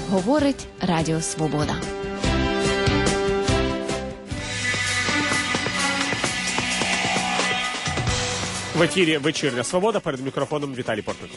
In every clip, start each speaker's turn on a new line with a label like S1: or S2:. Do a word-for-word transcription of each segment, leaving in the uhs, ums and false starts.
S1: Говорить Радіо Свобода.
S2: В ефірі «Вечірня Свобода», перед мікрофоном Віталій Портников.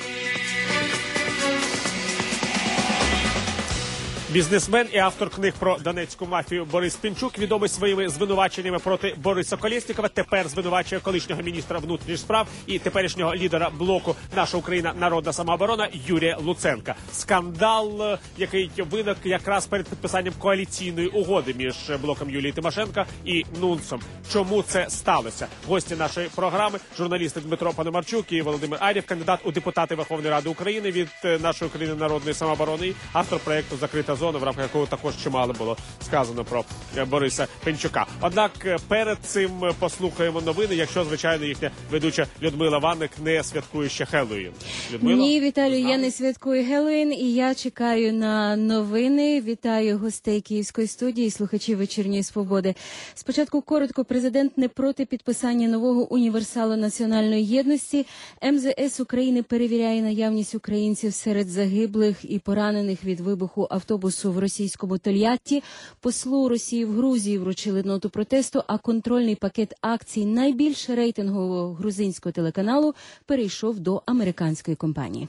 S2: Бізнесмен і автор книг про донецьку мафію Борис Пінчук, відомий своїми звинуваченнями проти Бориса Колєснікова, тепер звинувачує колишнього міністра внутрішніх справ і теперішнього лідера блоку «Наша Україна. Народна самооборона» Юрія Луценка. Скандал, який виник якраз перед підписанням коаліційної угоди між блоком Юлії Тимошенко і Нунцом. Чому це сталося? Гості нашої програми – журналісти Дмитро Пономарчук і Володимир Ар'єв, кандидат у депутати Верховної Ради України від «Нашої України. Народної самооборони» і автор проєкту «Закрита зона», в рамках якого також чимало було сказано про Бориса Пінчука. Однак перед цим послухаємо новини, якщо, звичайно, їхня ведуча Людмила Ванник не святкує ще Хеллоуін. Людмила?
S3: Ні, Віталію, я не святкую Хеллоуін, і я чекаю на новини. Вітаю гостей Київської студії, слухачів «Вечірньої Свободи». Спочатку коротко. Президент не проти підписання нового універсалу національної єдності. ем зе ес України перевіряє наявність українців серед загиблих і поранених від вибуху автобусу в російському Тольятті. Послу Росії в Грузії вручили ноту протесту, а контрольний пакет акцій найбільш рейтингового грузинського телеканалу перейшов до американської компанії.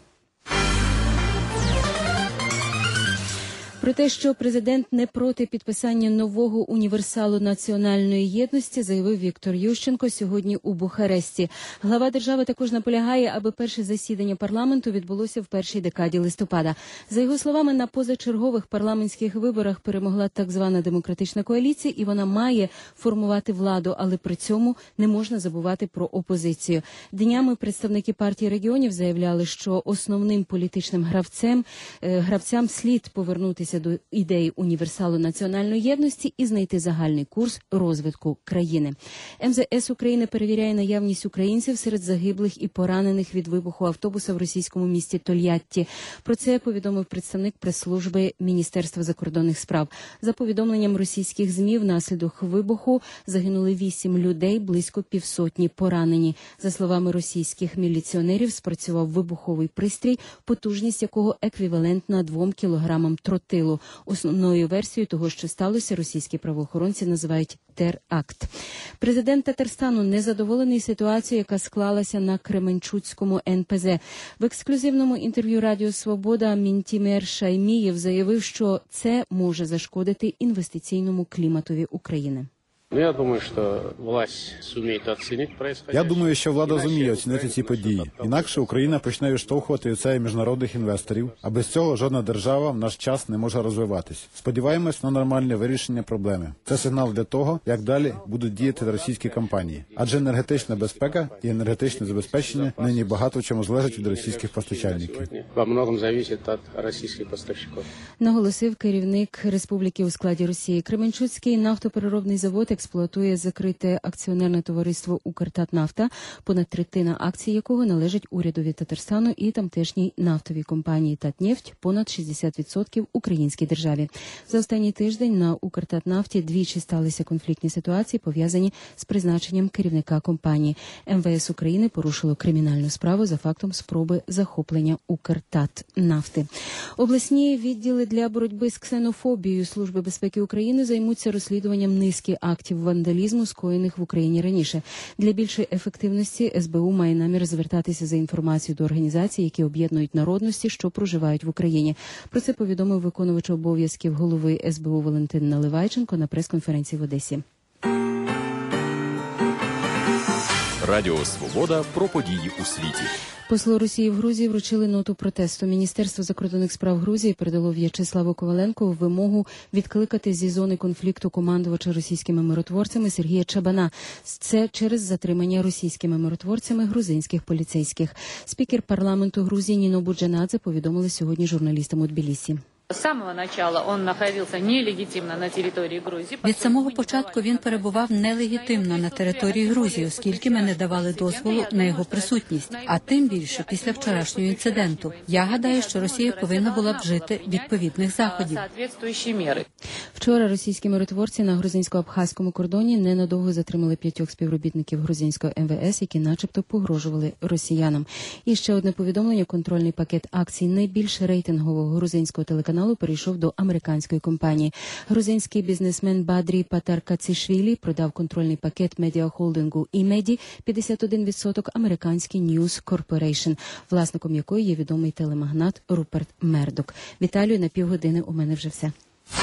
S3: Про те, що президент не проти підписання нового універсалу національної єдності, заявив Віктор Ющенко сьогодні у Бухаресті. Глава держави також наполягає, аби перше засідання парламенту відбулося в першій декаді листопада. За його словами, на позачергових парламентських виборах перемогла так звана демократична коаліція, і вона має формувати владу, але при цьому не можна забувати про опозицію. Днями представники партії регіонів заявляли, що основним політичним гравцем, гравцям слід повернутися до ідеї універсалу національної єдності і знайти загальний курс розвитку країни. ем зе ес України перевіряє наявність українців серед загиблих і поранених від вибуху автобуса в російському місті Тольятті. Про це повідомив представник прес-служби Міністерства закордонних справ. За повідомленням російських ЗМІ, внаслідок вибуху загинули вісім людей, близько півсотні поранені. За словами російських міліціонерів, спрацював вибуховий пристрій, потужність якого еквівалентна двом кілограмам тротилу. Основною версією того, що сталося, російські правоохоронці називають теракт. Президент Татарстану незадоволений ситуацією, яка склалася на Кременчуцькому ен пе зе. В ексклюзивному інтерв'ю Радіо Свобода Мінтімер Шаймієв заявив, що це може зашкодити інвестиційному кліматові України.
S4: Я думаю, що власть зуміє оцінити происходящее.
S5: Я думаю, що влада зуміє оцінити ці події. Інакше Україна почне відштовхувати від себе міжнародних інвесторів, а без цього жодна держава в наш час не може розвиватись. Сподіваємось на нормальне вирішення проблеми. Це сигнал для того, як далі будуть діяти російські компанії. Адже енергетична безпека і енергетичне забезпечення нині багато в чому залежить від російських постачальників.
S4: Во многом залежить від російських поставщиків.
S3: Наголосив керівник республіки у складі Росії. Кременчуцький нафтопереробний завод експлуатує закрите акціонерне товариство «Укртатнафта», понад третина акцій якого належить урядові Татарстану і тамтешній нафтовій компанії «Татнефть», понад шістдесят відсотків українській державі. За останній тиждень на «Укртатнафті» двічі сталися конфліктні ситуації, пов'язані з призначенням керівника компанії. ем ве ес України порушило кримінальну справу за фактом спроби захоплення «Укртатнафти». Обласні відділи для боротьби з ксенофобією Служби безпеки України займуться розслідуванням низки актів вандалізму, скоєних в Україні раніше. Для більшої ефективності ес бе у має намір звертатися за інформацією до організацій, які об'єднують народності, що проживають в Україні. Про це повідомив виконувач обов'язків голови ес бе у Валентин Наливайченко на прес-конференції в Одесі.
S6: Радіо «Свобода» про події у світі.
S3: Послу Росії в Грузії вручили ноту протесту. Міністерство закордонних справ Грузії передало В'ячеславу Коваленку вимогу відкликати зі зони конфлікту командувача російськими миротворцями Сергія Чабана. Це через затримання російськими миротворцями грузинських поліцейських. Спікер парламенту Грузії Ніно Буджанадзе повідомили сьогодні журналістам у Тбілісі.
S7: Від самого початку він перебував нелегітимно на території Грузії, оскільки ми не давали дозволу на його присутність. А тим більше після вчорашнього інциденту. Я гадаю, що Росія повинна була б вжити відповідних заходів.
S3: Вчора російські миротворці на грузинсько-абхазькому кордоні ненадовго затримали п'ятьох співробітників грузинського ем ве ес, які начебто погрожували росіянам. І ще одне повідомлення: контрольний пакет акцій найбільш рейтингового грузинського телеканалу каналу перейшов до американської компанії. Грузинський бізнесмен Бадрі Патаркацішвілі продав контрольний пакет медіахолдингу «Імеді» п'ятдесят один відсоток американській News Corporation, власником якої є відомий телемагнат Руперт Мердок. Віталію, на півгодини у мене вже все.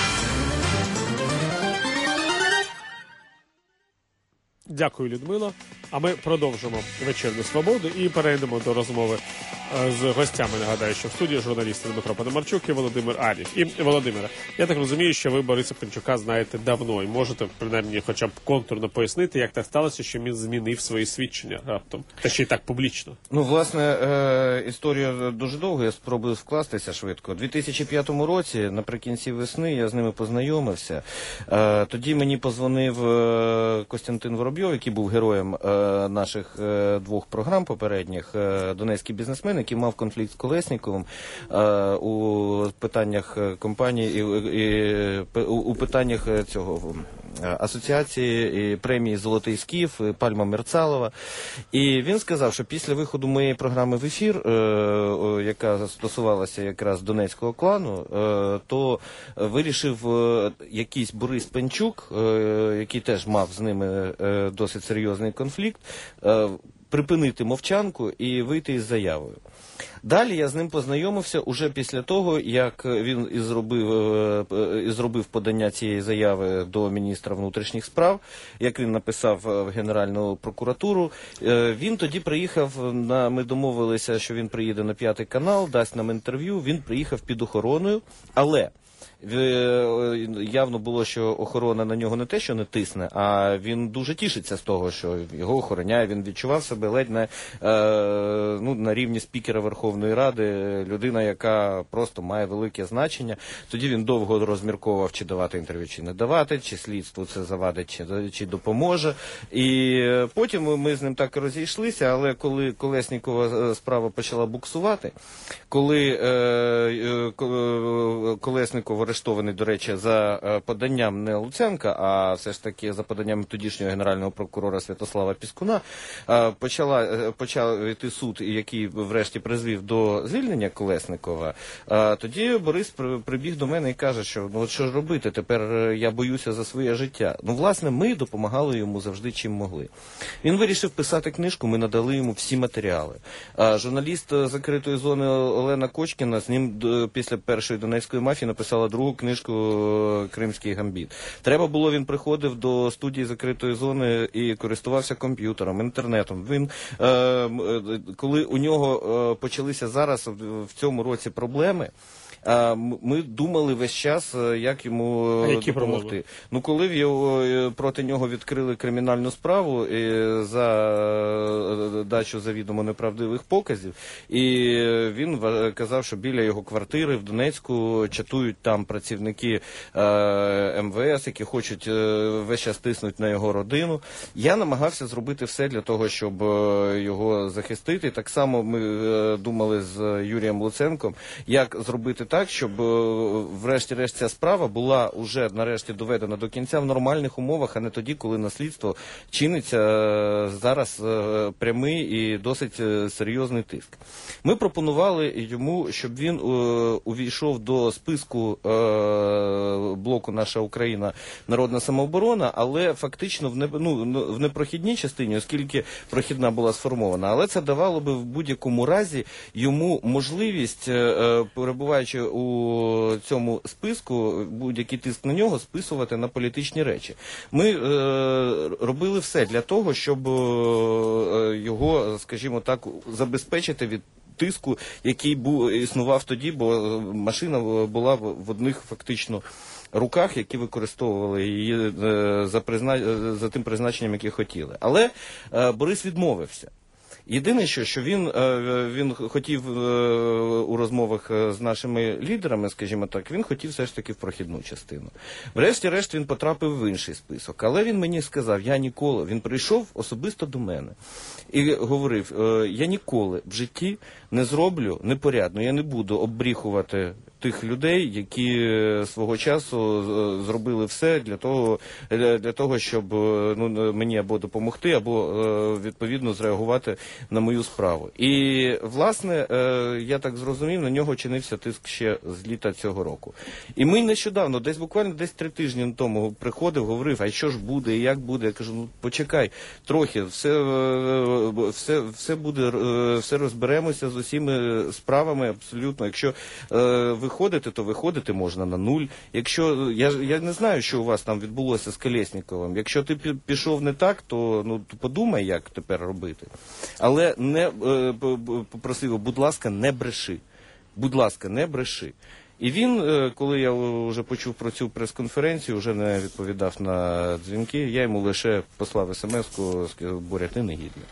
S2: Дякую, Людмила. А ми продовжимо «Вечірню свободу» і перейдемо до розмови з гостями. Нагадаю, що в студії журналісти Дмитро Пономарчук і Володимир Ар'єв. І, Володимире, я так розумію, що ви Бориса Пенчука знаєте давно і можете, принаймні, хоча б контурно пояснити, як так сталося, що він змінив свої свідчення раптом, та ще й так публічно.
S8: Ну, власне, е- історія дуже довга, я спробую вкластися швидко. У дві тисячі п'ятому році, наприкінці весни, я з ними познайомився. Е- тоді мені позвонив е- Костянтин Воробйов, який був героєм е- наших е- двох програм попередніх, е- донецький бізнесмен, який мав конфлікт з Колєсніковим е, у питаннях компанії, і, і, у, у питаннях цього асоціації і премії «Золотий скіф», Пальма Мерцалова. І він сказав, що після виходу моєї програми в ефір, е, яка стосувалася якраз донецького клану, е, то вирішив е, якийсь Борис Пенчук, е, який теж мав з ними е, досить серйозний конфлікт, е, припинити мовчанку і вийти із заявою. Далі я з ним познайомився уже після того, як він і зробив, і зробив подання цієї заяви до міністра внутрішніх справ, як він написав в Генеральну прокуратуру. Він тоді приїхав, на, ми домовилися, що він приїде на П'ятий канал, дасть нам інтерв'ю, він приїхав під охороною, але явно було, що охорона на нього не те, що не тисне, а він дуже тішиться з того, що його охороняє. Він відчував себе ледь не, е, ну, на рівні спікера Верховної Ради, людина, яка просто має велике значення. Тоді він довго розмірковував, чи давати інтерв'ю, чи не давати, чи слідству це завадить, чи, чи допоможе. І потім ми з ним так і розійшлися, але коли Колєснікова справа почала буксувати, коли е, е, Колєсніков арештований, до речі, за поданням не Луценка, а все ж таки за поданням тодішнього генерального прокурора Святослава Піскуна, почала, почав йти суд, який врешті призвів до звільнення Колєснікова. Тоді Борис прибіг до мене і каже, що ну, що ж робити, тепер я боюся за своє життя. Ну, власне, ми допомагали йому завжди, чим могли. Він вирішив писати книжку, ми надали йому всі матеріали. Журналіст закритої зони Олена Кочкіна з ним після першої донецької мафії написала другу книжку «Кримський гамбіт». Треба було, він приходив до студії закритої зони і користувався комп'ютером, інтернетом. Він, е, коли у нього почалися зараз в цьому році проблеми, ми думали весь час, як йому допомогти. Проблеми? Ну, коли в його, проти нього відкрили кримінальну справу за дачу завідомо неправдивих показів, і він казав, що біля його квартири в Донецьку чатують там працівники ем ве ес, які хочуть весь час тиснути на його родину. Я намагався зробити все для того, щоб його захистити. Так само ми думали з Юрієм Луценком, як зробити так, щоб врешті-решт ця справа була уже нарешті доведена до кінця в нормальних умовах, а не тоді, коли на слідство чиниться зараз прямий і досить серйозний тиск. Ми пропонували йому, щоб він увійшов до списку блоку «Наша Україна. Народна самооборона», але фактично в, не, ну, в непрохідній частині, оскільки прохідна була сформована, але це давало би в будь-якому разі йому можливість, перебуваючи у цьому списку, будь-який тиск на нього списувати на політичні речі. Ми е, робили все для того, щоб е, його, скажімо так, забезпечити від тиску, який був, існував тоді, бо машина була в одних фактично руках, які використовували її е, за, призна... за тим призначенням, яке хотіли. Але е, Борис відмовився. Єдине, що, що він, він хотів у розмовах з нашими лідерами, скажімо так, він хотів все ж таки в прохідну частину. Врешті-решт він потрапив в інший список. Але він мені сказав, я ніколи, він прийшов особисто до мене і говорив, я ніколи в житті не зроблю непорядно, я не буду оббріхувати тих людей, які свого часу зробили все для того, для того, щоб ну, мені або допомогти, або відповідно зреагувати на мою справу. І, власне, я так зрозумів, на нього чинився тиск ще з літа цього року. І ми нещодавно, десь буквально десь три тижні тому приходив, говорив, а що ж буде, як буде? Я кажу, ну почекай трохи, все, все, все буде, все розберемося з усіма справами абсолютно. Якщо е, виходити, то виходити можна на нуль. Якщо, я, я не знаю, що у вас там відбулося з Колєсніковим. Якщо ти пішов не так, то ну, подумай, як тепер робити. Але не е, попросив, будь ласка, не бреши. Будь ласка, не бреши. І він, коли я вже почув про цю прес-конференцію, вже не відповідав на дзвінки, я йому лише послав смс-ку, сказав, Боря, ти негідник.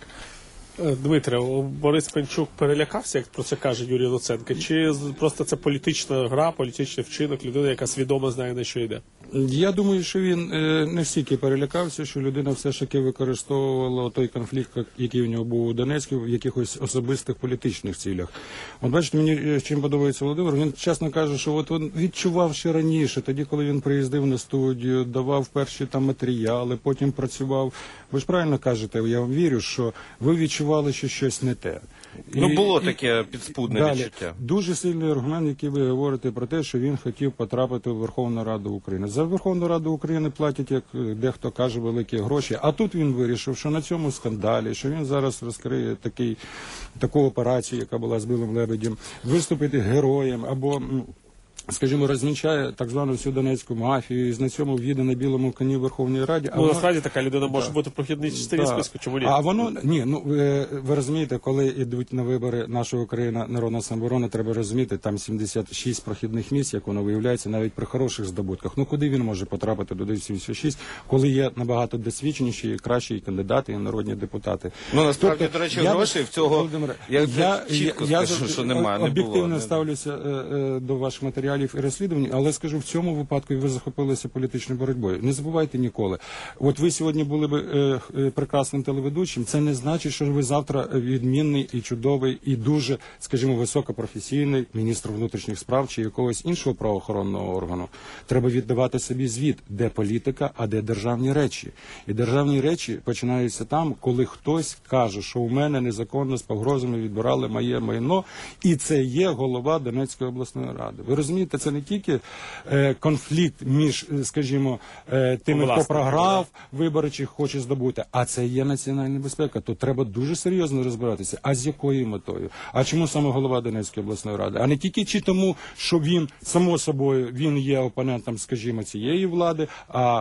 S2: Дмитре, Борис Пенчук перелякався, як про це каже Юрій Луценко, чи просто це політична гра, політичний вчинок, людина, яка свідомо знає, на що йде?
S9: Я думаю, що він е, не стільки перелякався, що людина все ж таки використовувала той конфлікт, який у нього був у Донецьку, в якихось особистих політичних цілях. От бачите, мені чим подобається Володимир, він чесно каже, що от він відчував ще раніше, тоді, коли він приїздив на студію, давав перші там матеріали, потім працював. Ви ж правильно кажете, я вам вірю, що ви відчували, що щось не те.
S8: Ну,
S9: І,
S8: було
S9: і,
S8: таке підспудне
S9: далі,
S8: відчуття.
S9: Дуже сильний аргумент, який ви говорите про те, що він хотів потрапити в Верховну Раду України. За Верховну Раду України платять, як дехто каже, великі гроші. А тут він вирішив, що на цьому скандалі, що він зараз розкриє такий, таку операцію, яка була з Білим Лебедем, виступити героєм або... скажімо, розвінчає так звану всю донецьку мафію, і на цьому в'їде на білому коні в Верховній Раді.
S2: Ну, насправді така людина може да. бути в прохідній частині да. списку, чому ні?
S9: А воно, ні, ну, ви, ви розумієте, коли йдуть на вибори наша Україна, Народна самооборона, треба розуміти, там сімдесят шість прохідних місць, як воно виявляється, навіть при хороших здобутках. Ну, куди він може потрапити до сімдесят шість, коли є набагато досвідченіші і кращі кандидати, і народні депутати?
S8: Ну, насправді,
S9: тобто,
S8: до речі,
S9: я,
S8: грошей в цього,
S9: Володимире,
S8: я,
S9: я
S8: чітко
S9: я,
S8: скажу,
S9: я,
S8: що немає, не було.
S9: Об'єктивно ставлюся е, е, до ваших матеріалів і розслідувань, але скажу, в цьому випадку ви захопилися політичною боротьбою. Не забувайте ніколи. От ви сьогодні були б е, е, прекрасним телеведучим, це не значить, що ви завтра відмінний і чудовий, і дуже, скажімо, високопрофесійний міністр внутрішніх справ чи якогось іншого правоохоронного органу. Треба віддавати собі звіт, де політика, а де державні речі. І державні речі починаються там, коли хтось каже, що у мене незаконно з погрозами відбирали моє майно, і це є голова Донецької обласної ради. Ви розумієте, це не тільки е, конфлікт між, скажімо, е, тими, Власне, хто програв вибори чи хоче здобути, а це є національна безпека. То треба дуже серйозно розбиратися. А з якою метою? А чому саме голова Донецької обласної ради? А не тільки чи тому, що він, само собою, він є опонентом, скажімо, цієї влади, а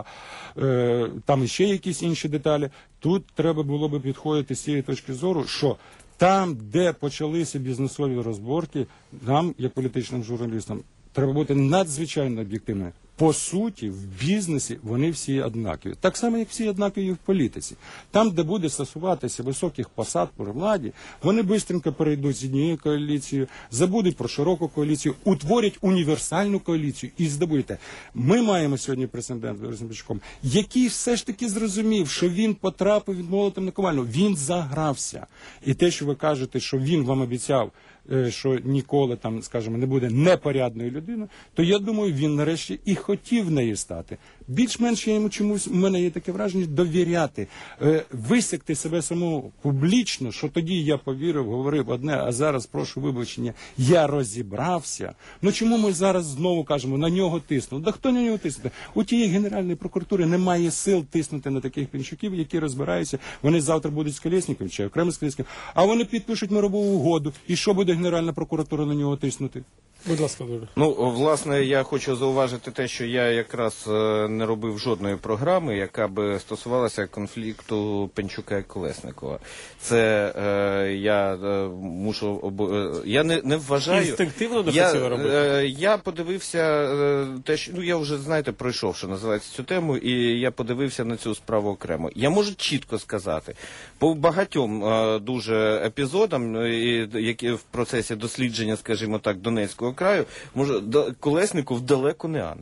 S9: е, там іще якісь інші деталі. Тут треба було би підходити з цієї точки зору, що там, де почалися бізнесові розборки, нам, як політичним журналістам, треба бути надзвичайно об'єктивними. По суті, в бізнесі вони всі однакові. Так само, як всі однакові і в політиці. Там, де буде стосуватися високих посад при владі, вони швидко перейдуть з однією коаліцією, забудуть про широку коаліцію, утворять універсальну коаліцію і здобуйте. Ми маємо сьогодні президента Борисом Пенчуком, який все ж таки зрозумів, що він потрапив від молотом на ковальню. Він загрався. І те, що ви кажете, що він вам обіцяв, що ніколи там, скажімо, не буде непорядною людиною, то я думаю, він нарешті і хотів нею стати. Більш-менш я йому чомусь, у мене є таке враження, довіряти, висекти себе самому публічно, що тоді я повірив, говорив одне, а зараз прошу вибачення, я розібрався. Ну чому ми зараз знову кажемо, на нього тиснуть? Да хто на нього тиснути? У тієї Генеральної прокуратури немає сил тиснути на таких Пенчуків, які розбираються, вони завтра будуть з Колєсніком чи окремо з Колєсніком, а вони підпишуть мирову угоду, і що буде Генеральна прокуратура на нього тиснути?
S2: Будь ласка, добре.
S8: Ну, власне, я хочу зауважити те, що я якраз не робив жодної програми, яка би стосувалася конфлікту Пенчука і Колєснікова. Це е, я е, мушу об... я не, не вважаю.
S2: Інстинктивно не
S8: я,
S2: хотіли робити?
S8: Е, я подивився е, те, що ну я вже знаєте пройшов, що називається цю тему, і я подивився на цю справу окремо. Я можу чітко сказати по багатьом е, дуже епізодам, е, які в процесі дослідження, скажімо так, Донецького краю, може, Колєсніков далеко не ангел.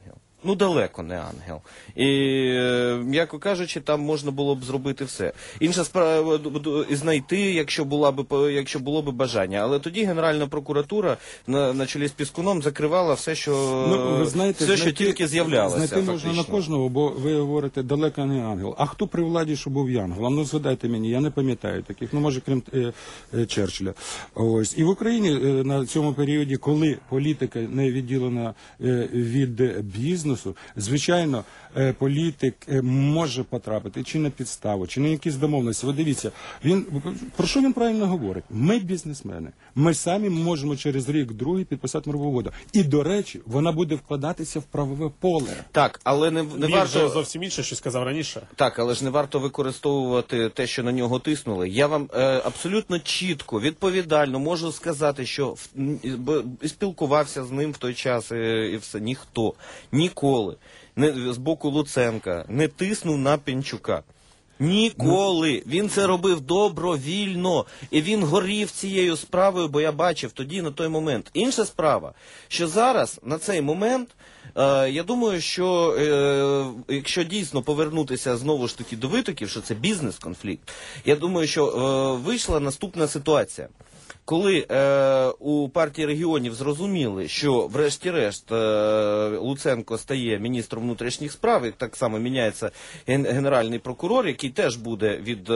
S8: ну далеко не ангел. І, м'яко кажучи, там можна було б зробити все. Інша справа і знайти, якщо була б, якщо було б бажання. Але тоді Генеральна прокуратура на, на чолі з Піскуном закривала все, що,
S9: ну, ви знаєте,
S8: все,
S9: знайти,
S8: що тільки з'являлося.
S9: Знайти можна
S8: фактично.
S9: на кожного, бо ви говорите, далеко не ангел. А хто при владі, що був янголом? Ну, згадайте мені, я не пам'ятаю таких, ну, може, крім е, е, Черчилля. Ось. І в Україні е, на цьому періоді, коли політика не відділена е, від бізнесу, звичайно, е, політик е, може потрапити чи на підставу, чи на якісь домовленості. Ви дивіться, він, про що він правильно говорить? Ми бізнесмени. Ми самі можемо через рік-другий підписати мирову угоду. І, до речі, вона буде вкладатися в правове поле.
S8: Так, але не, не
S2: Він
S8: варто...
S2: вже зовсім інше, що сказав раніше.
S8: Так, але ж не варто використовувати те, що на нього тиснули. Я вам е, абсолютно чітко, відповідально можу сказати, що в, б, спілкувався з ним в той час і, і все. Ніхто ніколи не, з боку Луценка не тиснув на Пінчука. Ніколи. Він це робив добровільно. І він горів цією справою, бо я бачив тоді, на той момент. Інша справа, що зараз, на цей момент, е, я думаю, що е, якщо дійсно повернутися знову ж таки до витоків, що це бізнес-конфлікт, я думаю, що е, вийшла наступна ситуація. Коли е, у партії регіонів зрозуміли, що врешті-решт е, Луценко стає міністром внутрішніх справ, і так само міняється ген генеральний прокурор, який теж буде від е,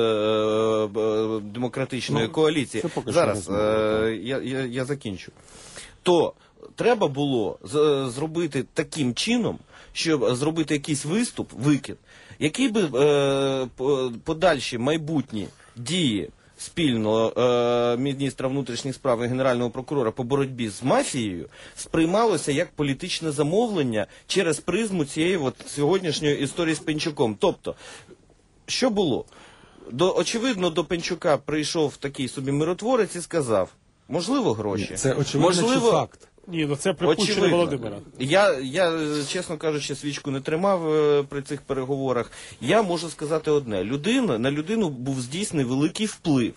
S8: е, демократичної ну, коаліції. Зараз е, я, я, я закінчу. То треба було з, зробити таким чином, щоб зробити якийсь виступ, викид, який би е, подальші майбутні дії спільно е, міністра внутрішніх справ і генерального прокурора по боротьбі з мафією сприймалося як політичне замовлення через призму цієї от сьогоднішньої історії з Пінчуком. Тобто, що було? До, очевидно, до Пінчука прийшов такий собі миротворець і сказав, можливо, гроші.
S9: Це очевидно,
S8: можливо,
S9: чи факт?
S2: Ні, ну це припущення Володимира.
S8: Я, я, чесно кажучи, свічку не тримав е, при цих переговорах. Я можу сказати одне. Людина, на людину був здійснений великий вплив.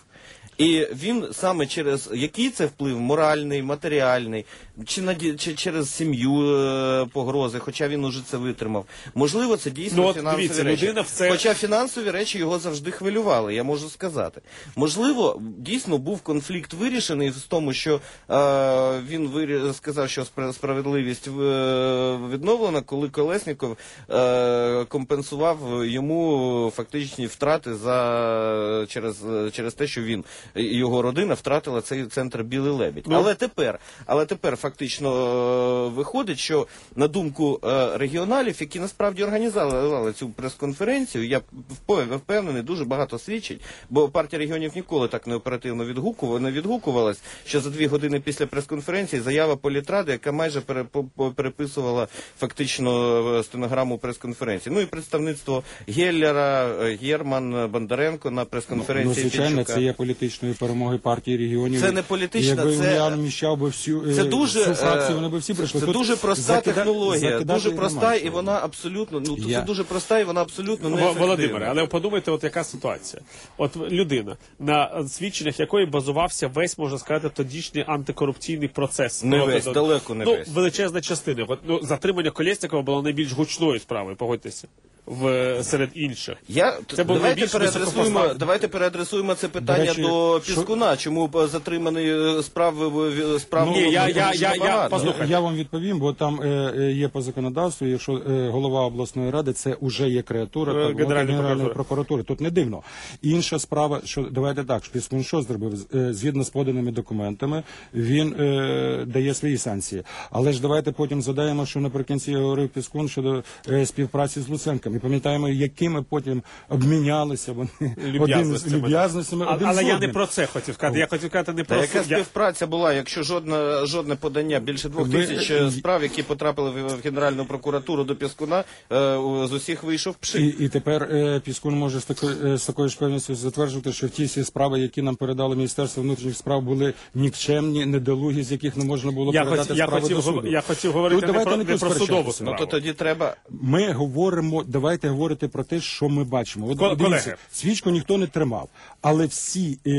S8: І він саме через який це вплив, моральний, матеріальний, чи, на, чи через сім'ю е, погрози, хоча він уже це витримав. Можливо, це дійсно ну, фінансові дивіться, речі. В це... Хоча фінансові речі його завжди хвилювали, я можу сказати. Можливо, дійсно був конфлікт вирішений в тому, що е, він вирі... сказав, що справедливість відновлена, коли Колесніков е, компенсував йому фактичні втрати за... через, через те, що він його родина втратила цей центр «Білий лебідь». Ну. Але тепер, але тепер фактично е, виходить, що на думку е, регіоналів, які насправді організували цю прес-конференцію, я впевнений, дуже багато свідчить, бо партія регіонів ніколи так не оперативно відгукувала, не відгукувалась, що за дві години після прес-конференції заява політради, яка майже пере, переписувала фактично стенограму прес-конференції. Ну і представництво Геллера, Герман, Бондаренко на прес-конференції.
S9: Ну, звичайно, це є політичної перемоги партії регіонів.
S8: Це не політична,
S9: якби
S8: це...
S9: я вміщав би всю,
S8: це дуже,
S9: всю фракцію, вони б всі прийшли.
S8: Це
S9: Тут
S8: дуже проста закида... технологія, дуже проста, і вона абсолютно, ну,
S9: я...
S8: це дуже проста, і вона абсолютно не ефективна.
S2: Володимире, але подумайте, от яка ситуація. От людина, на свідченнях якої базувався весь, можна сказати, тодішній антикорупційний процес.
S8: Не весь, далеко не
S2: ну,
S8: весь.
S2: Величезна частина. От, ну, затримання Колєснікова було найбільш гучною справою, погодьтеся. В, серед інших.
S8: Я,
S2: це був
S8: давайте, переадресуємо, давайте переадресуємо це питання до, речі, до Піскуна. Що... Чому затриманий справ, справ
S2: ну, я, я, я, я,
S9: я, я вам відповім, бо там е, є по законодавству, якщо е, голова обласної ради, це вже є креатура е, Генеральної, Генеральної прокуратури. Тут не дивно. Інша справа, що давайте так, Піскун що зробив? Е, згідно з поданими документами, він е, дає свої санкції. Але ж давайте потім згадаємо, що наприкінці говорив Піскун щодо е, співпраці з Луценком. І пам'ятаємо, якими потім обмінялися вони люб'язностями.
S2: Але, але я не про це хотів сказати. Я хотів сказати не про
S8: це. Яка співпраця була, якщо жодне, жодне подання, більше двох тисяч Ви... справ, які потрапили в Генеральну прокуратуру до Піскуна, з усіх вийшов пшик.
S9: І, і тепер е, Піскун може з такою, з такою ж певністю затверджувати, що ті всі справи, які нам передало Міністерство внутрішніх справ, були нікчемні, недолугі, з яких не можна було
S2: я
S9: передати
S2: я
S9: справи
S2: хотів,
S9: до суду.
S2: Я хотів говорити
S9: ну,
S2: не про,
S9: не
S2: не про судову справу.
S8: Ну, то тоді треба...
S9: Ми говоримо... давайте говорити про те, що ми бачимо. От,
S2: Колеги.
S9: дивіться, свічку ніхто не тримав, але всі е,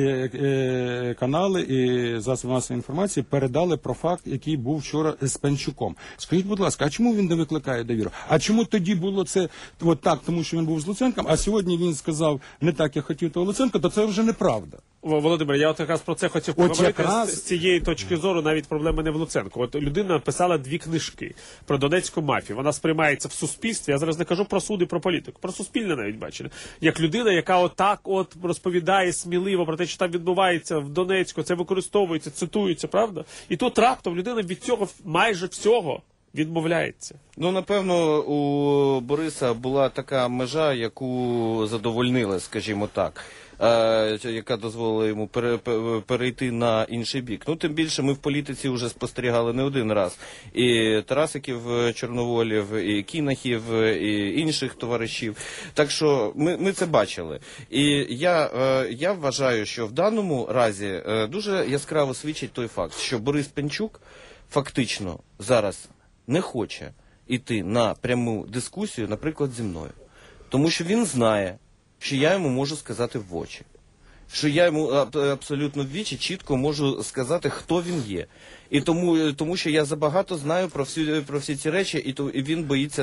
S9: е, канали і засоби масової інформації передали про факт, який був вчора з Пенчуком. Скажіть, будь ласка, а чому він не викликає довіру? А чому тоді було це от так, тому що він був з Луценком, а сьогодні він сказав не так, як хотів того Луценка, то це вже неправда.
S2: Володимир, я от якраз про це хотів
S9: От
S2: поговорити.
S9: якраз...
S2: З цієї точки зору навіть проблема не в Луценку. От людина написала дві книжки про донецьку мафію. Вона сприймається в суспільстві. Я зараз не кажу про суди, про політику, про суспільне навіть бачили. Як людина, яка отак от розповідає сміливо про те, що там відбувається в Донецьку, це використовується, цитується, правда? І тут раптом людина від цього майже всього відмовляється.
S8: Ну, напевно, у Бориса була така межа, яку задовольнили, скажімо так, е, яка дозволила йому пере, перейти на інший бік. Ну, тим більше ми в політиці вже спостерігали не один раз. І Тарасиків Чорноволів, і Кінахів, і інших товаришів. Так що ми, ми це бачили. І я, е, я вважаю, що в даному разі е, дуже яскраво свідчить той факт, що Борис Пенчук фактично зараз не хоче йти на пряму дискусію, наприклад, зі мною. Тому що він знає, що я йому можу сказати в очі. Що я йому абсолютно в вічі чітко можу сказати, хто він є. І тому, тому що я забагато знаю про всі, про всі ці речі, і, то, і він боїться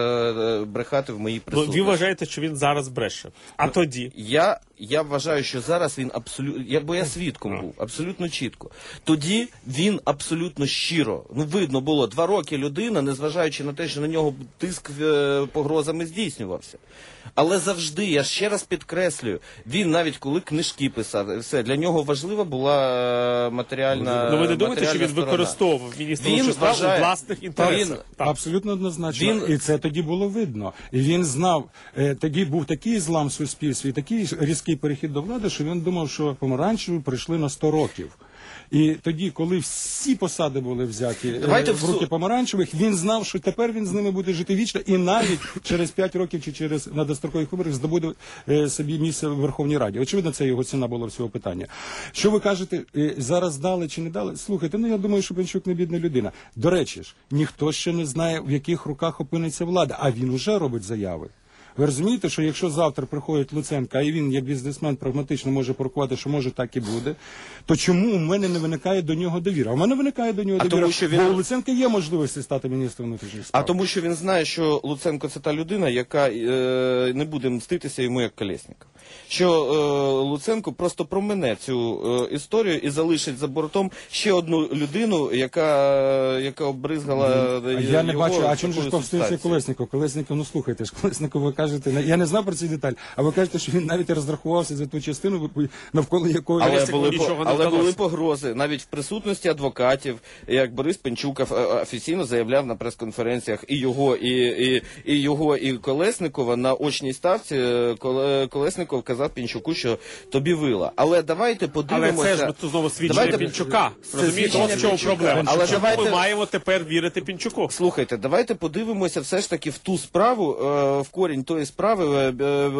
S8: брехати в моїй присутності.
S2: Ну, ви вважаєте, що він зараз бреше? А ну, тоді?
S8: Я, я вважаю, що зараз він абсолютно, я, бо я свідком був, абсолютно чітко. Тоді він абсолютно щиро, ну видно було, два роки людина, незважаючи на те, що на нього тиск е, погрозами здійснювався. Але завжди, я ще раз підкреслюю, він навіть коли книжки писав, все, для нього важлива була матеріальна.
S2: Ну ви не думаєте, що він використовував міністра внутрішніх справ у власних інтересах?
S9: Він, абсолютно однозначно.
S8: Він...
S9: І це тоді було видно. І він знав, е, тоді був такий злам в суспільстві, такий різкий перехід до влади, що він думав, що помаранчеві прийшли на сто років. І тоді, коли всі посади були взяті
S8: Давайте
S9: в руки помаранчевих, він знав, що тепер він з ними буде жити вічно, і навіть через п'ять років чи через на дострокових виборах здобуде е, собі місце в Верховній Раді. Очевидно, це його ціна була всього питання. Що ви кажете, е, зараз дали чи не дали? Слухайте, ну я думаю, що Пенчук не бідна людина. До речі ж, ніхто ще не знає, в яких руках опиниться влада, а він уже робить заяви. Ви розумієте, що якщо завтра приходить Луценко, а і він, як бізнесмен, прагматично може порахувати, що може так і буде, то чому у мене не виникає до нього довіра? А в мене виникає до нього
S8: а
S9: довіра,
S8: тому, що він...
S9: бо у Луценка є можливості стати міністром внутрішніх справ.
S8: А тому, що він знає, що Луценко – це та людина, яка е, не буде мститися йому як Колєсніков. Що е, Луценко просто промине цю е, історію і залишить за бортом ще одну людину, яка, яка обризгала
S9: mm.
S8: його.
S9: Я не бачу, а чим же ж повстається Колєсніков? Колєсніков, ну слухайте ж, Колєсніков, ви кажете, я не знав про ці деталі, а ви кажете, що він навіть розрахувався за ту частину, навколо якої...
S8: Але, були, по, але були погрози, навіть в присутності адвокатів, як Борис Пенчук офіційно заявляв на прес-конференціях і його, і, і, і його, і Колєснікова на очній ставці. Колєсніков казав Пенчуку, що тобі вила. Але давайте подивимося...
S2: Але це ж тут знову свідчення
S8: давайте...
S2: Пенчука. Розумієте, ось в чому проблема. Але чому давайте... ми маємо тепер вірити Пенчуку?
S8: Слухайте, давайте подивимося все ж таки в ту справу, в корінь тої справи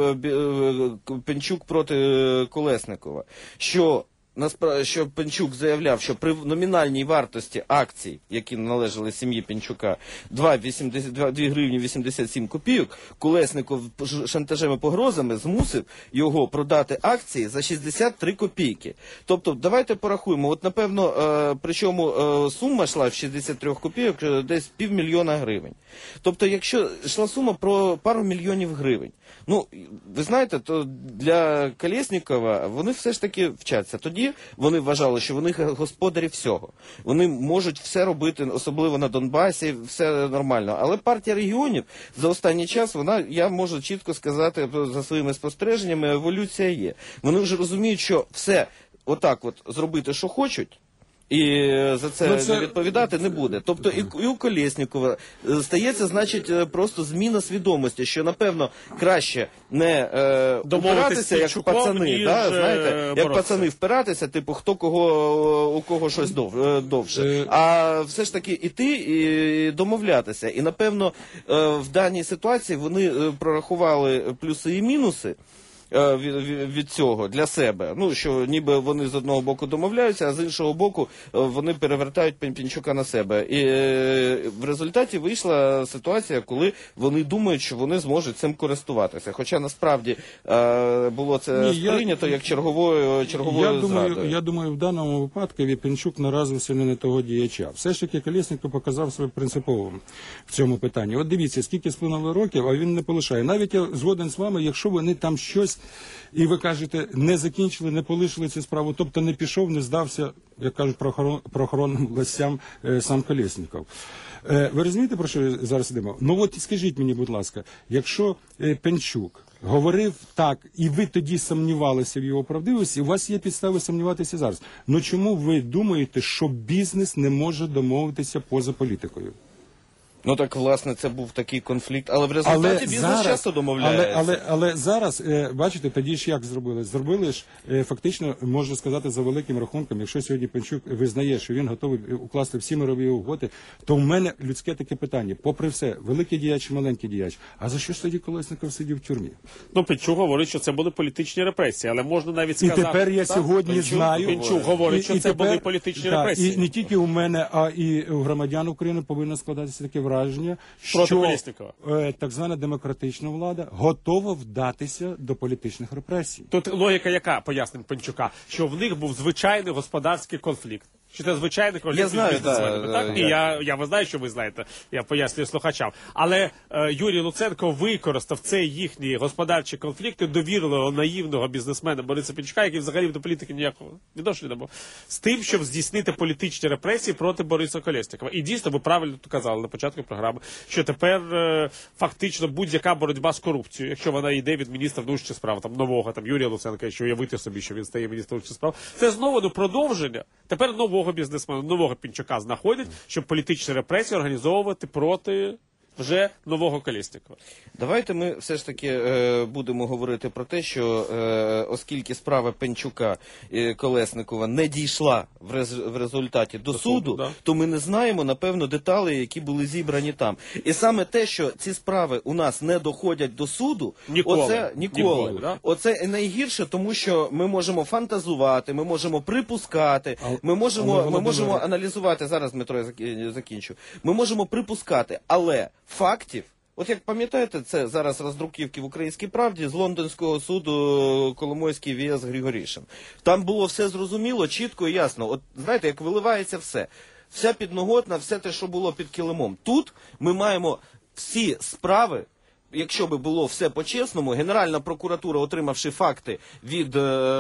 S8: Пенчук проти Колєснікова. Що... що Пенчук заявляв, що при номінальній вартості акцій, які належали сім'ї Пенчука, два гривні вісімдесят сім копійок, Колєсніков шантажем і погрозами змусив його продати акції за шістдесят три копійки. Тобто, давайте порахуємо, от напевно, е, причому е, сума йшла в шістдесят три копійок, десь півмільйона гривень. Тобто, якщо йшла сума про пару мільйонів гривень, ну, ви знаєте, то для Колєснікова вони все ж таки вчаться. Тоді вони вважали, що вони господарі всього. Вони можуть все робити, особливо на Донбасі, все нормально. Але партія регіонів за останній час, вона, я можу чітко сказати за своїми спостереженнями, еволюція є. Вони вже розуміють, що все отак от зробити, що хочуть, і за це, ну, це... не відповідати не буде. Тобто і, і у Колєснікова стається, значить, просто зміна свідомості, що, напевно, краще не е, впиратися, як пацани, ніж, да, знаєте, як пацани впиратися, типу, хто кого, у кого щось дов, довше. А все ж таки іти і домовлятися. І, напевно, в даній ситуації вони прорахували плюси і мінуси, е, від, від, від цього для себе. Ну, що ніби вони з одного боку домовляються, а з іншого боку е, вони перевертають Пінчука на себе. І е, в результаті вийшла ситуація, коли вони думають, що вони зможуть цим користуватися. Хоча насправді е, було це
S9: Ні,
S8: сприйнято
S9: я,
S8: як черговою, черговою
S9: я
S8: зрадою.
S9: думаю, я думаю, в даному випадку Пінчук наразився не на того діяча. Все ж таки Колєсніков показав себе принциповим в цьому питанні. От дивіться, скільки сплинуло років, а він не полишає. Навіть я згоден з вами, якщо вони там щось, і ви кажете, не закінчили, не полишили цю справу, тобто не пішов, не здався, як кажуть, правоохоронним властям е, сам Колєсніков. Е, ви розумієте, про що зараз йдемо? Ну от скажіть мені, будь ласка, якщо е, Пінчук говорив так, і ви тоді сумнівалися в його правдивості, у вас є підстави сумніватися зараз. Ну чому ви думаєте, що бізнес не може домовитися поза політикою?
S8: Ну так, власне, це був такий конфлікт, але в результаті
S9: але
S8: бізнес
S9: зараз,
S8: часто домовляється.
S9: Але, але, але зараз, е, бачите, тоді ж як зробили? Зробили ж, е, фактично, можна сказати, за великим рахунком, якщо сьогодні Пінчук визнає, що він готовий укласти всі мирові угоди, то в мене людське таке питання. Попри все, великий діяч, маленький діяч, а за що ж тоді Колєсніков сидів в тюрмі?
S2: Ну, Пінчук говорить, що це були політичні репресії, але можна навіть сказати...
S9: І тепер я
S2: так,
S9: сьогодні
S2: Пінчук,
S9: знаю...
S2: Пінчук говорить, що
S9: і, і
S2: це
S9: тепер,
S2: були політичні
S9: да,
S2: репресії.
S9: І не тільки у мене, а і у громадян України повинно складатися таке враження,
S2: Проти
S9: що
S2: Колєснікова.
S9: е, так звана демократична влада готова вдатися до політичних репресій.
S2: Тут логіка яка, пояснень Пінчука, що в них був звичайний господарський конфлікт. Що це звичайний конфлікт
S8: Я знаю,
S2: між бізнесменами,
S8: да,
S2: так?
S8: да,
S2: І
S8: я...
S2: я, я ви знаю, що ви знаєте, я пояснюю слухачам. Але е, Юрій Луценко використав цей їхній господарчий конфлікт і довірливого наївного бізнесмена Бориса Пінчука, який взагалі до політики ніякого відношення не мав, з тим, щоб здійснити політичні репресії проти Бориса Колєснікова. І дійсно, ви правильно казали на початку програми, що тепер е, фактично будь-яка боротьба з корупцією, якщо вона йде від міністра внутрішніх справ, там нового там Юрія Луценка, якщо уявити собі, що він стає міністром внутрішніх справ, це знову ну, продовження. Тепер нового бізнесмена, нового Пінчука знаходять, щоб політичні репресії організовувати проти вже нового Колєснікова.
S8: Давайте ми все ж таки е, будемо говорити про те, що е, оскільки справа Пінчука і Колєснікова не дійшла в, рез, в результаті до, до суду, суду да. то ми не знаємо, напевно, деталі, які були зібрані там. І саме те, що ці справи у нас не доходять до суду,
S2: ніколи,
S8: оце ніколи. ніколи да? Оце найгірше, тому що ми можемо фантазувати, ми можемо припускати, а, ми можемо, а ми можемо аналізувати, зараз, Дмитро, я закінчу, ми можемо припускати, але фактів, от як пам'ятаєте, це зараз роздруківки в «Українській правді» з лондонського суду Коломойський віс Григорішин. Там було все зрозуміло, чітко і ясно. От знаєте, як виливається все. Вся підноготна, все те, що було під килимом. Тут ми маємо всі справи, якщо би було все по-чесному, Генеральна прокуратура, отримавши факти від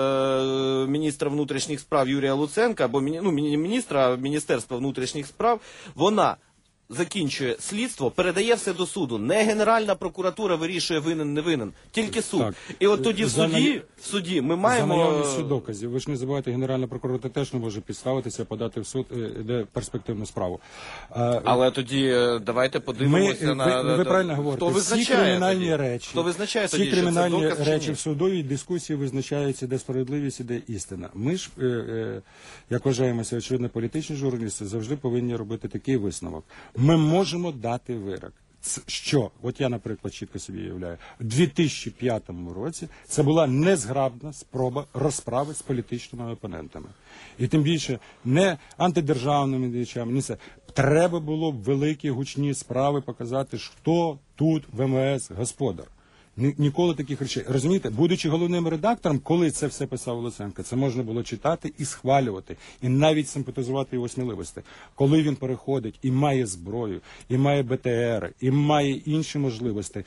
S8: е, міністра внутрішніх справ Юрія Луценка, або ну, міністра Міністерства внутрішніх справ, вона закінчує слідство, передає все до суду. Не Генеральна прокуратура вирішує, винен, не винен, тільки суд. Так. І от тоді в суді, в суді ми маємо...
S9: За наявністю доказів. Ви ж не забувайте, Генеральна прокуратура теж не може підставитися, подати в суд, де перспективну справу. А,
S8: Але тоді давайте подивимося
S9: ми,
S8: на...
S9: Ви, ви правильно говорите.
S8: Хто
S9: всі кримінальні
S8: тоді?
S9: речі,
S8: Хто визначає
S9: всі
S8: тоді,
S9: кримінальні
S8: що це доказ,
S9: речі в судовій дискусії визначаються, де справедливість і де істина. Ми ж, е, е, як вважаємося, очевидно, політичні журналісти, завжди повинні робити такий висновок. Ми можемо дати вирок. Що, от я, наприклад, чітко собі уявляю, у дві тисячі п'ятому році це була незграбна спроба розправи з політичними опонентами. І тим більше не антидержавними діячами, ні це. Треба було великі гучні справи показати, хто тут в ем ве ес господар. Ніколи таких речей. Розумієте, будучи головним редактором, коли це все писав Луценко, це можна було читати і схвалювати, і навіть симпатизувати його сміливості. Коли він переходить і має зброю, і має бе те ери, і має інші можливості,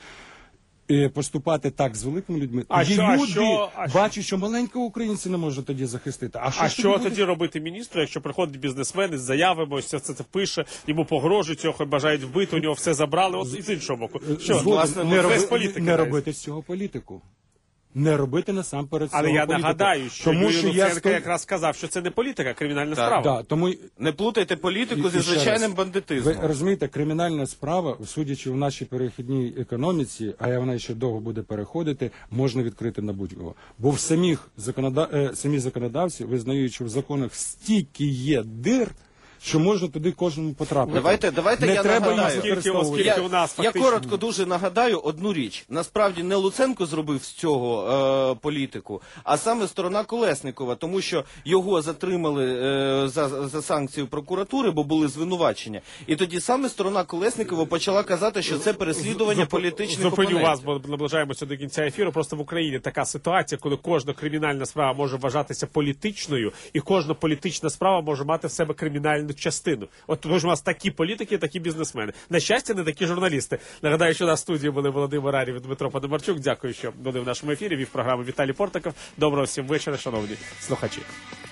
S9: і поступати так з великими людьми,
S2: а
S9: тоді
S2: що,
S9: люди
S2: а що, а
S9: бачать, що маленького українця не може тоді захистити. А що,
S2: а
S9: ж
S2: що
S9: тоді,
S2: тоді робити міністру, якщо приходить бізнесмен із заявами, ось це, це, це пише, йому погрожують, цього бажають вбити, у нього все забрали, от і з іншого боку. Що,
S9: Згоден,
S2: власне,
S9: не,
S2: без
S9: роби,
S2: політики
S9: не робити з цього політику. Не робити насамперед
S2: Але
S9: цього
S2: я
S9: політику.
S2: нагадаю, що
S9: тому,
S2: Юрій
S9: що
S2: Луценко
S9: я сто...
S2: якраз сказав, що це не політика, а кримінальна
S8: так,
S2: справа.
S9: Да, тому...
S8: Не плутайте політику
S9: і,
S8: зі
S9: і
S8: звичайним бандитизмом.
S9: Ви розумієте, кримінальна справа, судячи в нашій перехідній економіці, а вона ще довго буде переходити, можна відкрити на будь-кого. Бо в самих законодав... самі законодавці визнають, що в законах стільки є дир, що можна туди кожному потрапити.
S8: Давайте, давайте
S9: не
S8: я
S9: треба їх
S8: нагадаю.
S9: використовувати.
S2: Оскільки
S8: Я,
S2: у нас
S8: я
S2: фактично...
S8: коротко дуже нагадаю одну річ. Насправді не Луценко зробив з цього е, політику, а саме сторона Колєснікова, тому що його затримали е, за, за санкцію прокуратури, бо були звинувачення. І тоді саме сторона Колєснікова почала казати, що це переслідування політичних
S2: Зупиню
S8: опонентів.
S2: вас, бо наближаємося до кінця ефіру. Просто в Україні така ситуація, коли кожна кримінальна справа може вважатися політичною, і кожна політична справа може мати в себе кримінальну частину. От тому ж у нас такі політики, такі бізнесмени. На щастя, не такі журналісти. Нагадаю, що на студії були Володимир Арів і Дмитро Пономарчук. Дякую, що були в нашому ефірі. Вів програму Віталій Портаков. Доброго всім вечора, шановні слухачі.